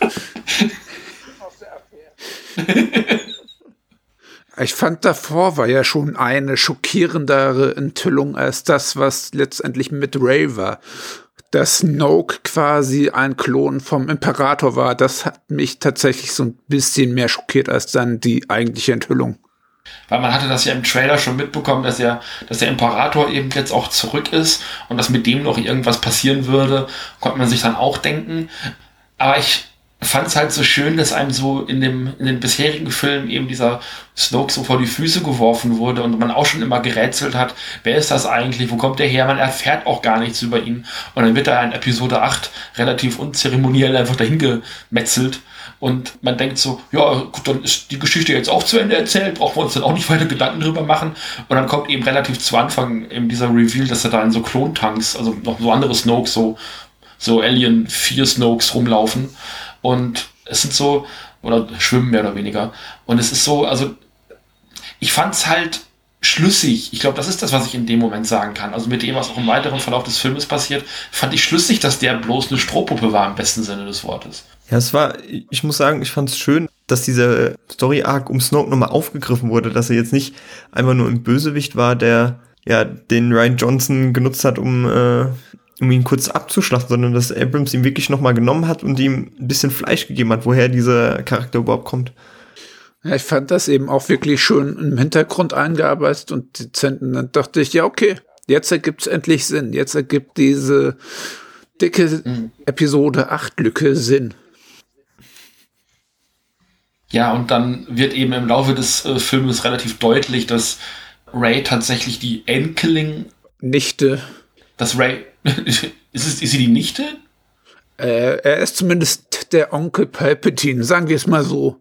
Ich fand, davor war ja schon eine schockierendere Enthüllung als das, was letztendlich mit Rey war. Dass Snoke quasi ein Klon vom Imperator war, das hat mich tatsächlich so ein bisschen mehr schockiert als dann die eigentliche Enthüllung. Weil man hatte das ja im Trailer schon mitbekommen, dass der Imperator eben jetzt auch zurück ist und dass mit dem noch irgendwas passieren würde, konnte man sich dann auch denken. Aber ich fand es halt so schön, dass einem so in den bisherigen Filmen eben dieser Snoke so vor die Füße geworfen wurde und man auch schon immer gerätselt hat, wer ist das eigentlich, wo kommt der her, man erfährt auch gar nichts über ihn und dann wird er in Episode 8 relativ unzeremoniell einfach dahin gemetzelt und man denkt so, ja gut, dann ist die Geschichte jetzt auch zu Ende erzählt, brauchen wir uns dann auch nicht weiter Gedanken drüber machen und dann kommt eben relativ zu Anfang eben dieser Reveal, dass er da in so Klontanks, also noch so andere Snokes, so Alien 4 Snokes rumlaufen. Und es sind so, oder schwimmen mehr oder weniger. Und es ist so, also ich fand es halt schlüssig. Ich glaube, das ist das, was ich in dem Moment sagen kann. Also mit dem, was auch im weiteren Verlauf des Filmes passiert, fand ich schlüssig, dass der bloß eine Strohpuppe war, im besten Sinne des Wortes. Ja, ich muss sagen, ich fand es schön, dass dieser Story-Arc um Snoke nochmal aufgegriffen wurde, dass er jetzt nicht einfach nur ein Bösewicht war, der ja den Rian Johnson genutzt hat, um ihn kurz abzuschlachten, sondern dass Abrams ihn wirklich nochmal genommen hat und ihm ein bisschen Fleisch gegeben hat, woher dieser Charakter überhaupt kommt. Ja, ich fand das eben auch wirklich schön im Hintergrund eingearbeitet und dezent. Und dann dachte ich, ja, okay, jetzt ergibt es endlich Sinn. Jetzt ergibt diese dicke Episode 8 Lücke Sinn. Ja, und dann wird eben im Laufe des Filmes relativ deutlich, dass Rey tatsächlich die Enkelin... Nichte. Dass Rey... ist sie die Nichte? Er ist zumindest der Onkel Palpatine, sagen wir es mal so.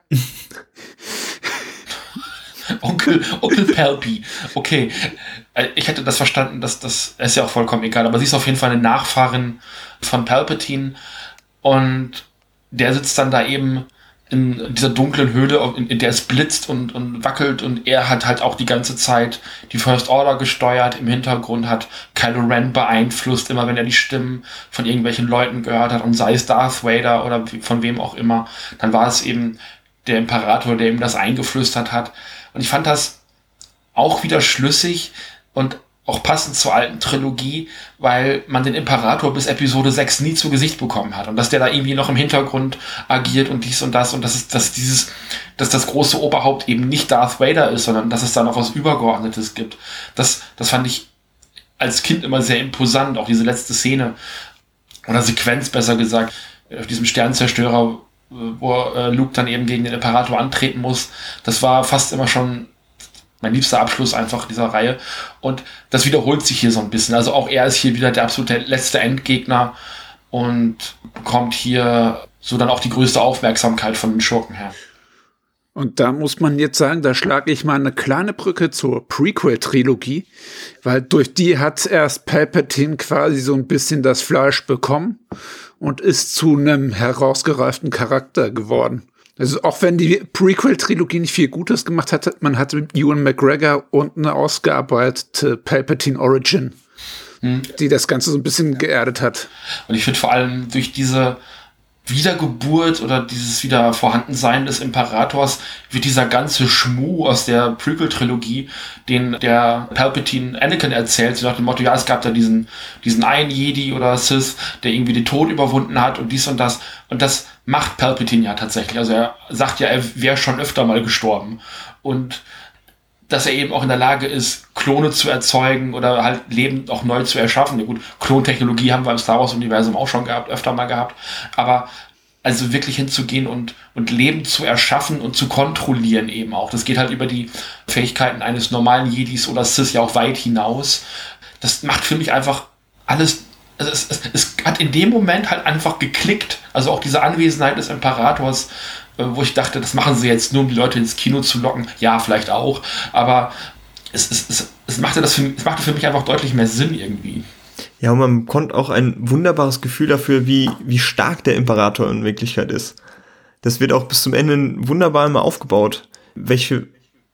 Onkel Palpi. Okay. Ich hätte das verstanden, das ist ja auch vollkommen egal, aber sie ist auf jeden Fall eine Nachfahrin von Palpatine und der sitzt dann da eben in dieser dunklen Höhle, in der es blitzt und wackelt und er hat halt auch die ganze Zeit die First Order gesteuert, im Hintergrund hat Kylo Ren beeinflusst, immer wenn er die Stimmen von irgendwelchen Leuten gehört hat und sei es Darth Vader oder von wem auch immer, dann war es eben der Imperator, der ihm das eingeflüstert hat und ich fand das auch wieder schlüssig und auch passend zur alten Trilogie, weil man den Imperator bis Episode 6 nie zu Gesicht bekommen hat und dass der da irgendwie noch im Hintergrund agiert und dies und das und dass das große Oberhaupt eben nicht Darth Vader ist, sondern dass es da noch was Übergeordnetes gibt. Das fand ich als Kind immer sehr imposant, auch diese letzte Szene oder Sequenz, besser gesagt, auf diesem Sternzerstörer, wo Luke dann eben gegen den Imperator antreten muss. Das war fast immer schon mein liebster Abschluss einfach dieser Reihe. Und das wiederholt sich hier so ein bisschen. Also auch er ist hier wieder der absolute letzte Endgegner und bekommt hier so dann auch die größte Aufmerksamkeit von den Schurken her. Und da muss man jetzt sagen, da schlage ich mal eine kleine Brücke zur Prequel-Trilogie, weil durch die hat erst Palpatine quasi so ein bisschen das Fleisch bekommen und ist zu einem herausgereiften Charakter geworden. Also auch wenn die Prequel-Trilogie nicht viel Gutes gemacht hat, man hatte mit Ewan McGregor und eine ausgearbeitete Palpatine Origin, die das Ganze so ein bisschen geerdet hat. Und ich finde vor allem durch diese Wiedergeburt oder dieses Wiedervorhandensein des Imperators wird dieser ganze Schmuh aus der Prequel-Trilogie, den der Palpatine Anakin erzählt, so nach dem Motto, ja, es gab da diesen einen Jedi oder Sith, der irgendwie den Tod überwunden hat und dies und das. Und das macht Palpatine ja tatsächlich. Also er sagt ja, er wäre schon öfter mal gestorben. Und dass er eben auch in der Lage ist, Klone zu erzeugen oder halt Leben auch neu zu erschaffen. Ja gut, Klontechnologie haben wir im Star Wars-Universum auch schon gehabt, öfter mal gehabt. Aber also wirklich hinzugehen und Leben zu erschaffen und zu kontrollieren eben auch. Das geht halt über die Fähigkeiten eines normalen Jedis oder Sith ja auch weit hinaus. Das macht für mich einfach alles, also es hat in dem Moment halt einfach geklickt. Also auch diese Anwesenheit des Imperators, wo ich dachte, das machen sie jetzt nur, um die Leute ins Kino zu locken. Ja, vielleicht auch, aber es machte für mich einfach deutlich mehr Sinn irgendwie. Ja, und man konnte auch ein wunderbares Gefühl dafür, wie stark der Imperator in Wirklichkeit ist. Das wird auch bis zum Ende wunderbar immer aufgebaut, welche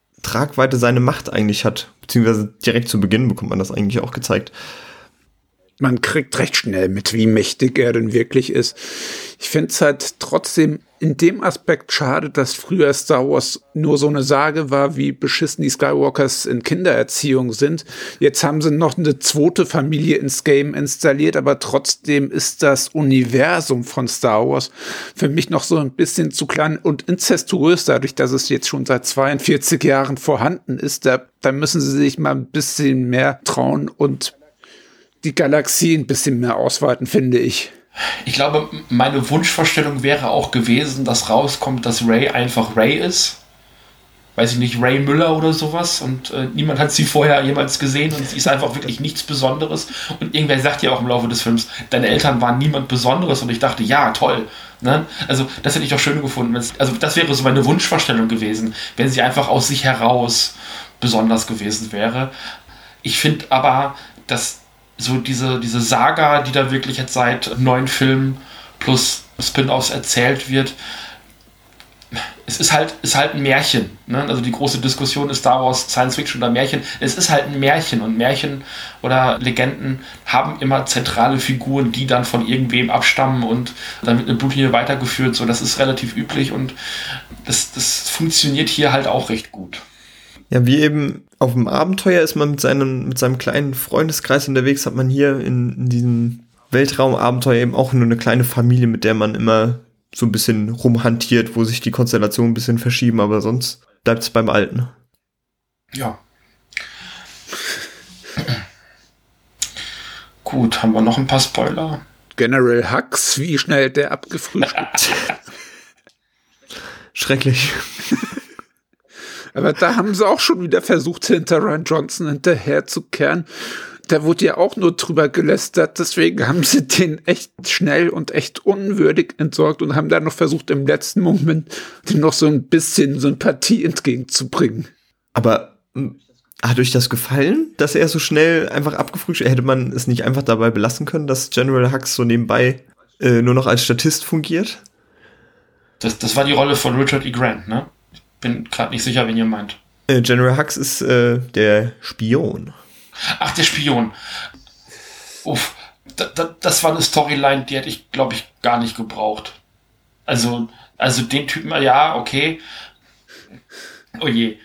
Tragweite seine Macht eigentlich hat. Beziehungsweise direkt zu Beginn bekommt man das eigentlich auch gezeigt. man kriegt recht schnell mit, wie mächtig er denn wirklich ist. Ich finde es halt trotzdem in dem Aspekt schade, dass früher Star Wars nur so eine Sage war, wie beschissen die Skywalkers in Kindererziehung sind. Jetzt haben sie noch eine zweite Familie ins Game installiert, aber trotzdem ist das Universum von Star Wars für mich noch so ein bisschen zu klein und inzestuös, dadurch, dass es jetzt schon seit 42 Jahren vorhanden ist. Da müssen sie sich mal ein bisschen mehr trauen und die Galaxie ein bisschen mehr ausweiten, finde ich. Ich glaube, meine Wunschvorstellung wäre auch gewesen, dass rauskommt, dass Rey einfach Rey ist. Weiß ich nicht, Rey Müller oder sowas. Und niemand hat sie vorher jemals gesehen und sie ist einfach wirklich nichts Besonderes. Und irgendwer sagt ja auch im Laufe des Films, deine Eltern waren niemand Besonderes. Und ich dachte, ja, toll. Ne? Also das hätte ich doch schön gefunden. Also das wäre so meine Wunschvorstellung gewesen, wenn sie einfach aus sich heraus besonders gewesen wäre. Ich finde aber, dass so diese Saga, die da wirklich jetzt seit 9 Filmen plus Spin-offs erzählt wird, es ist halt ein Märchen. Ne? Also die große Diskussion ist Star Wars Science Fiction oder Märchen. Es ist halt ein Märchen und Märchen oder Legenden haben immer zentrale Figuren, die dann von irgendwem abstammen und dann wird eine Blutlinie weitergeführt. So, das ist relativ üblich und das funktioniert hier halt auch recht gut. Ja, wie eben auf dem Abenteuer ist man mit seinem kleinen Freundeskreis unterwegs, hat man hier in diesem Weltraumabenteuer eben auch nur eine kleine Familie, mit der man immer so ein bisschen rumhantiert, wo sich die Konstellationen ein bisschen verschieben, aber sonst bleibt es beim Alten. Ja. Gut, haben wir noch ein paar Spoiler? General Hux, wie schnell der abgefrühstückt. Schrecklich. Aber da haben sie auch schon wieder versucht, hinter Rian Johnson hinterherzukehren. Da wurde ja auch nur drüber gelästert, deswegen haben sie den echt schnell und echt unwürdig entsorgt und haben dann noch versucht, im letzten Moment dem noch so ein bisschen Sympathie entgegenzubringen. Aber hat euch das gefallen, dass er so schnell einfach abgefrühstückt? Hätte man es nicht einfach dabei belassen können, dass General Hux so nebenbei nur noch als Statist fungiert? Das war die Rolle von Richard E. Grant, ne? Bin gerade nicht sicher, wen ihr meint. General Hux ist der Spion. Ach, der Spion. Uff, das war eine Storyline, die hätte ich, glaube ich, gar nicht gebraucht. Also den Typen, ja, okay. Oh je.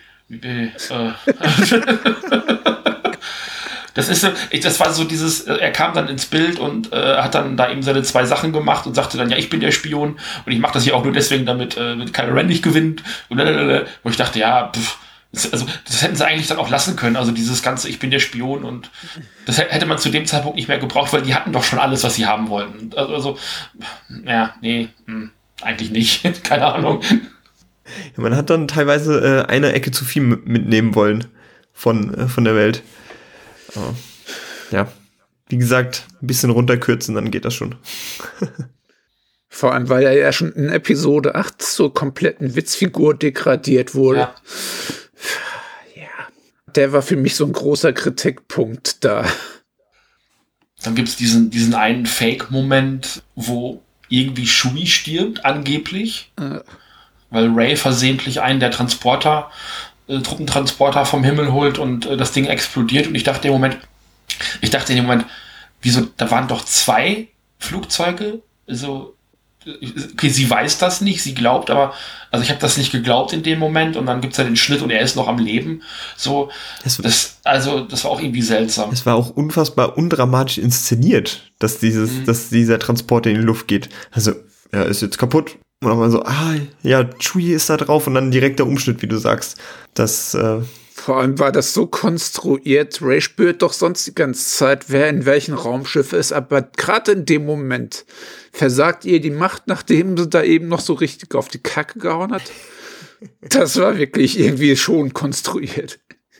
Das war so dieses, er kam dann ins Bild und hat dann da eben seine 2 Sachen gemacht und sagte dann, ja, ich bin der Spion und ich mache das hier auch nur deswegen, damit Kylo Ren nicht gewinnt. Wo ich dachte, ja, das hätten sie eigentlich dann auch lassen können, also dieses ganze, ich bin der Spion und das hätte man zu dem Zeitpunkt nicht mehr gebraucht, weil die hatten doch schon alles, was sie haben wollten. Also ja, nee, eigentlich nicht, keine Ahnung. Ja, man hat dann teilweise eine Ecke zu viel mitnehmen wollen von der Welt. Oh. Ja, wie gesagt, ein bisschen runterkürzen, dann geht das schon. Vor allem, weil er ja schon in Episode 8 zur kompletten Witzfigur degradiert wurde. Ja. Der war für mich so ein großer Kritikpunkt da. Dann gibt es diesen einen Fake-Moment, wo irgendwie Chewie stirbt, angeblich. Weil Rey versehentlich einen der Truppentransporter vom Himmel holt und das Ding explodiert. Und ich dachte in dem Moment, wieso, da waren doch 2 Flugzeuge? Also, okay, sie weiß das nicht, sie glaubt, aber, also ich habe das nicht geglaubt in dem Moment und dann gibt es ja den Schnitt und er ist noch am Leben. So, das war auch irgendwie seltsam. Es war auch unfassbar undramatisch inszeniert, dass dieser Transporter in die Luft geht. Also, er ist jetzt kaputt. Und auch mal so, ja, Chewie ist da drauf und dann direkt der Umschnitt, wie du sagst. Vor allem war das so konstruiert. Rey spürt doch sonst die ganze Zeit, wer in welchem Raumschiff ist, aber gerade in dem Moment versagt ihr die Macht, nachdem sie da eben noch so richtig auf die Kacke gehauen hat. Das war wirklich irgendwie schon konstruiert.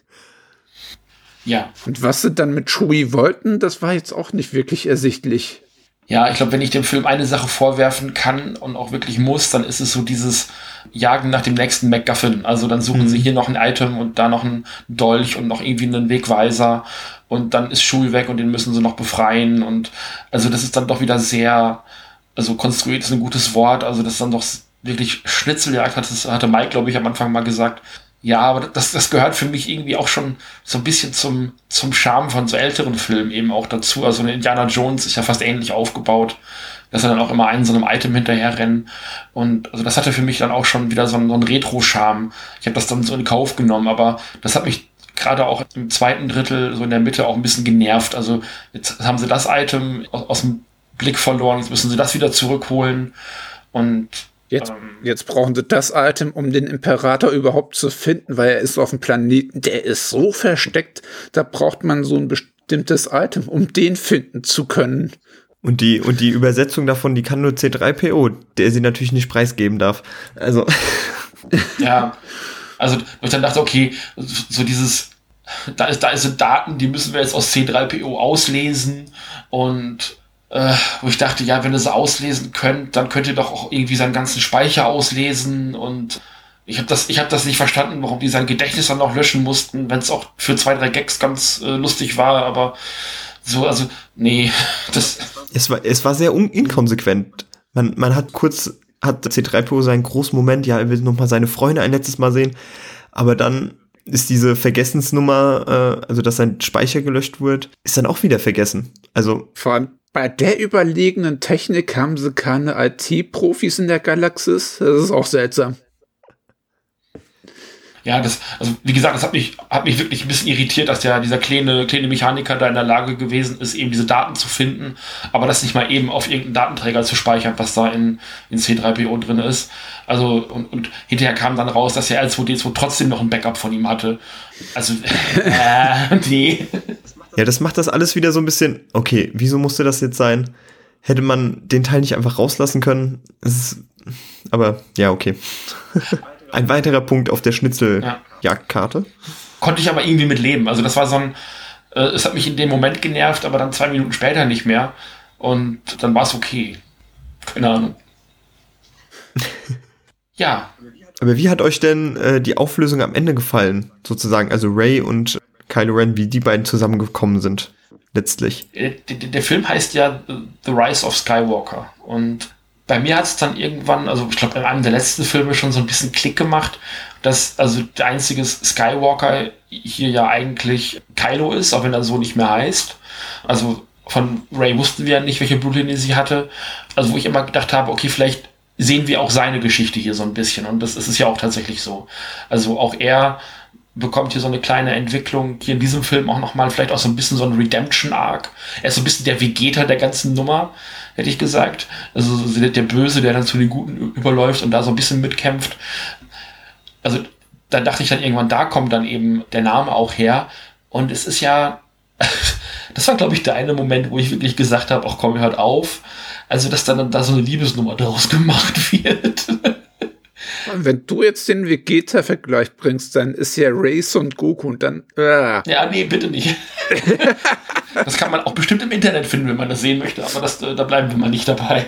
Ja. Und was sie dann mit Chewie wollten, das war jetzt auch nicht wirklich ersichtlich. Ja, ich glaube, wenn ich dem Film eine Sache vorwerfen kann und auch wirklich muss, dann ist es so dieses Jagen nach dem nächsten MacGuffin. Also dann suchen sie hier noch ein Item und da noch ein Dolch und noch irgendwie einen Wegweiser und dann ist Chewie weg und den müssen sie noch befreien und also das ist dann doch wieder sehr, also konstruiert ist ein gutes Wort, also das ist dann doch wirklich Schnitzeljagd, hatte Mike, glaube ich, am Anfang mal gesagt. Ja, aber das gehört für mich irgendwie auch schon so ein bisschen zum Charme von so älteren Filmen eben auch dazu. Also eine Indiana Jones ist ja fast ähnlich aufgebaut, dass er dann auch immer einen so einem Item hinterherrennen. Und also das hatte für mich dann auch schon wieder so einen Retro-Charme. Ich habe das dann so in Kauf genommen, aber das hat mich gerade auch im zweiten Drittel, so in der Mitte, auch ein bisschen genervt. Also jetzt haben sie das Item aus dem Blick verloren, jetzt müssen sie das wieder zurückholen. Und Jetzt brauchen sie das Item, um den Imperator überhaupt zu finden, weil er ist auf dem Planeten, der ist so versteckt, da braucht man so ein bestimmtes Item, um den finden zu können. Und die Übersetzung davon, die kann nur C3PO, der sie natürlich nicht preisgeben darf. Also. Ja, also wo ich dann dachte, okay, so dieses, da sind Daten, die müssen wir jetzt aus C3PO auslesen und wo ich dachte, ja, wenn ihr sie auslesen könnt, dann könnt ihr doch auch irgendwie seinen ganzen Speicher auslesen und ich habe das nicht verstanden, warum die sein Gedächtnis dann auch löschen mussten, wenn es auch für 2, 3 Gags ganz lustig war, aber so, also, nee, das... Es war sehr inkonsequent. Man hat C3PO seinen großen Moment, ja, er will nochmal seine Freunde ein letztes Mal sehen, aber dann ist diese Vergessensnummer, also dass sein Speicher gelöscht wird, ist dann auch wieder vergessen. Also vor allem bei der überlegenen Technik haben sie keine IT-Profis in der Galaxis. Das ist auch seltsam. Ja, also wie gesagt, das hat mich wirklich ein bisschen irritiert, dass dieser kleine Mechaniker da in der Lage gewesen ist, eben diese Daten zu finden, aber das nicht mal eben auf irgendeinen Datenträger zu speichern, was da in C3PO drin ist. Also, und hinterher kam dann raus, dass der R2D2 trotzdem noch ein Backup von ihm hatte. Also, nee. Ja, das macht das alles wieder so ein bisschen, okay, wieso musste das jetzt sein? Hätte man den Teil nicht einfach rauslassen können? Aber, ja, okay. Ein weiterer Punkt auf der Schnitzeljagdkarte. Konnte ich aber irgendwie mit leben. Also das war so ein, es hat mich in dem Moment genervt, aber dann 2 Minuten später nicht mehr. Und dann war es okay. Keine Ahnung. Ja. Aber wie hat euch denn die Auflösung am Ende gefallen, sozusagen? Also Rey und Kylo Ren, wie die beiden zusammengekommen sind, letztlich. Der Film heißt ja The Rise of Skywalker. Und bei mir hat es dann irgendwann, also ich glaube in einem der letzten Filme schon so ein bisschen Klick gemacht, dass also der einzige Skywalker hier ja eigentlich Kylo ist, auch wenn er so nicht mehr heißt. Also von Rey wussten wir ja nicht, welche Blutlinie sie hatte. Also wo ich immer gedacht habe, okay, vielleicht sehen wir auch seine Geschichte hier so ein bisschen. Und das ist es ja auch tatsächlich so. Also auch er bekommt hier so eine kleine Entwicklung, hier in diesem Film auch nochmal vielleicht auch so ein bisschen so ein Redemption-Arc. Er ist so ein bisschen der Vegeta der ganzen Nummer, hätte ich gesagt. Also der Böse, der dann zu den Guten überläuft und da so ein bisschen mitkämpft. Also da dachte ich dann irgendwann, da kommt dann eben der Name auch her. Und es ist ja, das war glaube ich der eine Moment, wo ich wirklich gesagt habe, ach komm, hört auf. Also dass dann da so eine Liebesnummer draus gemacht wird. Wenn du jetzt den Vegeta-Vergleich bringst, dann ist ja Rey und Goku und dann... Ja, nee, bitte nicht. Das kann man auch bestimmt im Internet finden, wenn man das sehen möchte, aber da bleiben wir mal nicht dabei.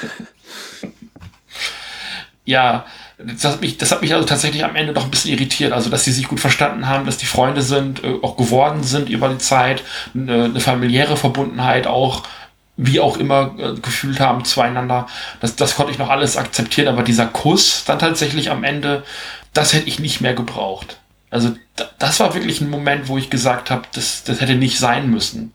Ja, das hat mich also tatsächlich am Ende noch ein bisschen irritiert, also dass sie sich gut verstanden haben, dass die Freunde sind, auch geworden sind über die Zeit, eine familiäre Verbundenheit auch, wie auch immer gefühlt haben zueinander. Das konnte ich noch alles akzeptieren, aber dieser Kuss dann tatsächlich am Ende, das hätte ich nicht mehr gebraucht. Also das war wirklich ein Moment, wo ich gesagt habe, das hätte nicht sein müssen.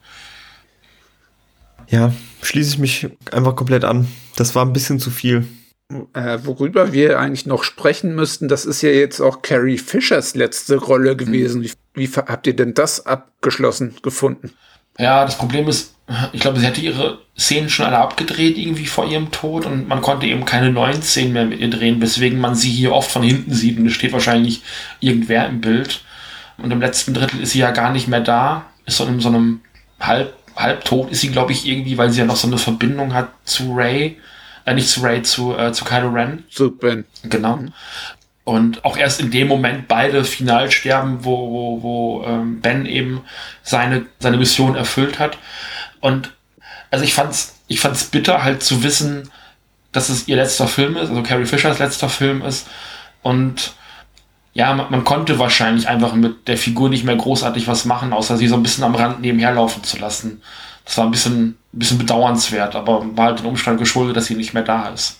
Ja, schließe ich mich einfach komplett an. Das war ein bisschen zu viel. Worüber wir eigentlich noch sprechen müssten, das ist ja jetzt auch Carrie Fishers letzte Rolle gewesen. Wie habt ihr denn das abgeschlossen gefunden? Ja, das Problem ist, ich glaube, sie hatte ihre Szenen schon alle abgedreht irgendwie vor ihrem Tod und man konnte eben keine neuen Szenen mehr mit ihr drehen, weswegen man sie hier oft von hinten sieht und es steht wahrscheinlich irgendwer im Bild. Und im letzten Drittel ist sie ja gar nicht mehr da, ist so in so einem halbtot ist sie, glaube ich, irgendwie, weil sie ja noch so eine Verbindung hat zu Rey, nicht zu Rey, zu Kylo Ren. Zu Ben. Genau. Und auch erst in dem Moment beide final sterben, wo Ben eben seine Mission erfüllt hat. Und also ich fand's bitter, halt zu wissen, dass es ihr letzter Film ist, also Carrie Fishers letzter Film ist. Und ja, man konnte wahrscheinlich einfach mit der Figur nicht mehr großartig was machen, außer sie so ein bisschen am Rand nebenher laufen zu lassen. Das war ein bisschen bedauernswert, aber war halt den Umstand geschuldet, dass sie nicht mehr da ist.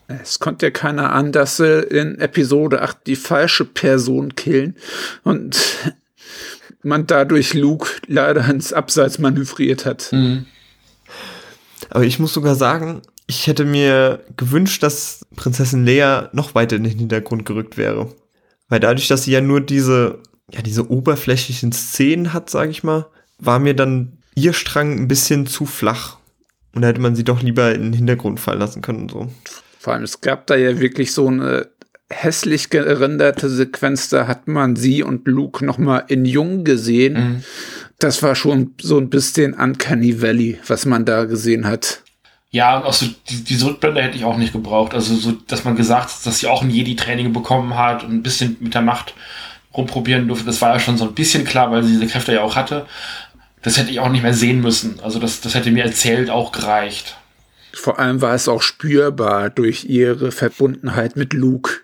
Es konnte ja keiner an, dass sie in Episode 8 die falsche Person killen und man dadurch Luke leider ins Abseits manövriert hat. Mhm. Aber ich muss sogar sagen, ich hätte mir gewünscht, dass Prinzessin Leia noch weiter in den Hintergrund gerückt wäre. Weil dadurch, dass sie ja nur diese oberflächlichen Szenen hat, sage ich mal, war mir dann ihr Strang ein bisschen zu flach. Und da hätte man sie doch lieber in den Hintergrund fallen lassen können und so. Vor allem, es gab da ja wirklich so eine hässlich gerenderte Sequenz, da hat man sie und Luke nochmal in Jung gesehen. Mhm. Das war schon so ein bisschen Uncanny Valley, was man da gesehen hat. Ja, und auch so diese Rückblende hätte ich auch nicht gebraucht. Also so, dass man gesagt hat, dass sie auch ein Jedi-Training bekommen hat und ein bisschen mit der Macht rumprobieren durfte. Das war ja schon so ein bisschen klar, weil sie diese Kräfte ja auch hatte. Das hätte ich auch nicht mehr sehen müssen. Also das hätte mir erzählt auch gereicht. Vor allem war es auch spürbar durch ihre Verbundenheit mit Luke.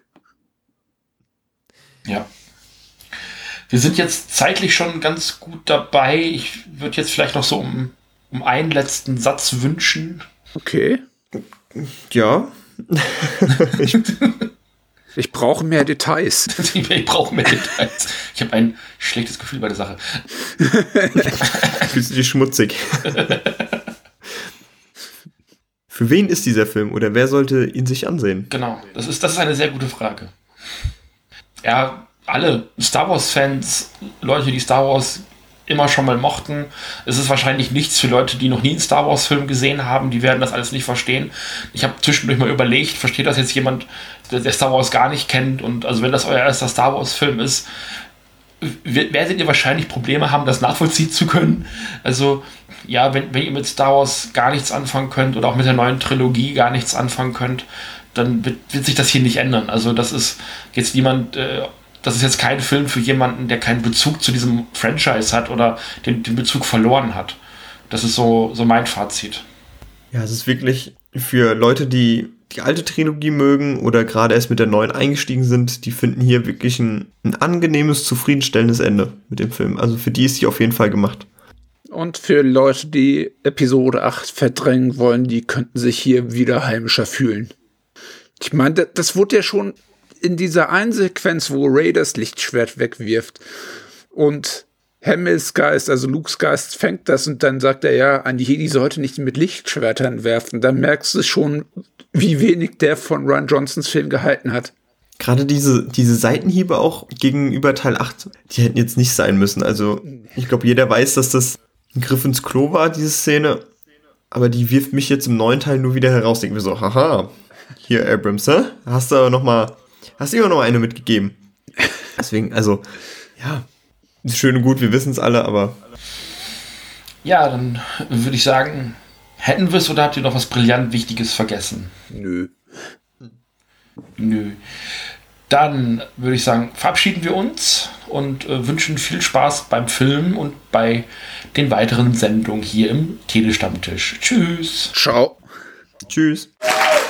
Ja. Wir sind jetzt zeitlich schon ganz gut dabei. Ich würde jetzt vielleicht noch so um einen letzten Satz wünschen. Okay. Ja. Ich brauche mehr Details. Ich brauche mehr Details. Ich habe ein schlechtes Gefühl bei der Sache. Fühlst du dich schmutzig? Für wen ist dieser Film oder wer sollte ihn sich ansehen? Genau, das ist eine sehr gute Frage. Ja, alle Star Wars-Fans, Leute, die Star Wars immer schon mal mochten. Es ist wahrscheinlich nichts für Leute, die noch nie einen Star Wars-Film gesehen haben. Die werden das alles nicht verstehen. Ich habe zwischendurch mal überlegt, versteht das jetzt jemand, der Star Wars gar nicht kennt? Und also wenn das euer erster Star Wars-Film ist, werdet ihr wahrscheinlich Probleme haben, das nachvollziehen zu können. Also ja, wenn ihr mit Star Wars gar nichts anfangen könnt oder auch mit der neuen Trilogie gar nichts anfangen könnt, dann wird sich das hier nicht ändern. Also das ist jetzt das ist jetzt kein Film für jemanden, der keinen Bezug zu diesem Franchise hat oder den Bezug verloren hat. Das ist so mein Fazit. Ja, es ist wirklich für Leute, die die alte Trilogie mögen oder gerade erst mit der neuen eingestiegen sind, die finden hier wirklich ein angenehmes, zufriedenstellendes Ende mit dem Film. Also für die ist die auf jeden Fall gemacht. Und für Leute, die Episode 8 verdrängen wollen, die könnten sich hier wieder heimischer fühlen. Ich meine, das wurde ja schon in dieser einen Sequenz, wo Rey das Lichtschwert wegwirft und Hemmels Geist, also Lukes Geist, fängt das und dann sagt er, ja, ein Jedi sollte nicht mit Lichtschwertern werfen. Dann merkst du schon, wie wenig der von Rian Johnsons Film gehalten hat. Gerade diese Seitenhiebe auch gegenüber Teil 8, die hätten jetzt nicht sein müssen. Also ich glaube, jeder weiß, dass das ein Griff ins Klo war, diese Szene. Aber die wirft mich jetzt im neuen Teil nur wieder heraus. Denken wir so, haha, hier Abrams, hast du immer noch mal eine mitgegeben. Deswegen, also, ja, ist schön und gut, wir wissen es alle, aber... Ja, dann würde ich sagen, hätten wir es oder habt ihr noch was brillant Wichtiges vergessen? Nö. Dann würde ich sagen, verabschieden wir uns und wünschen viel Spaß beim Film und bei den weiteren Sendungen hier im Telestammtisch. Tschüss. Ciao. Tschüss.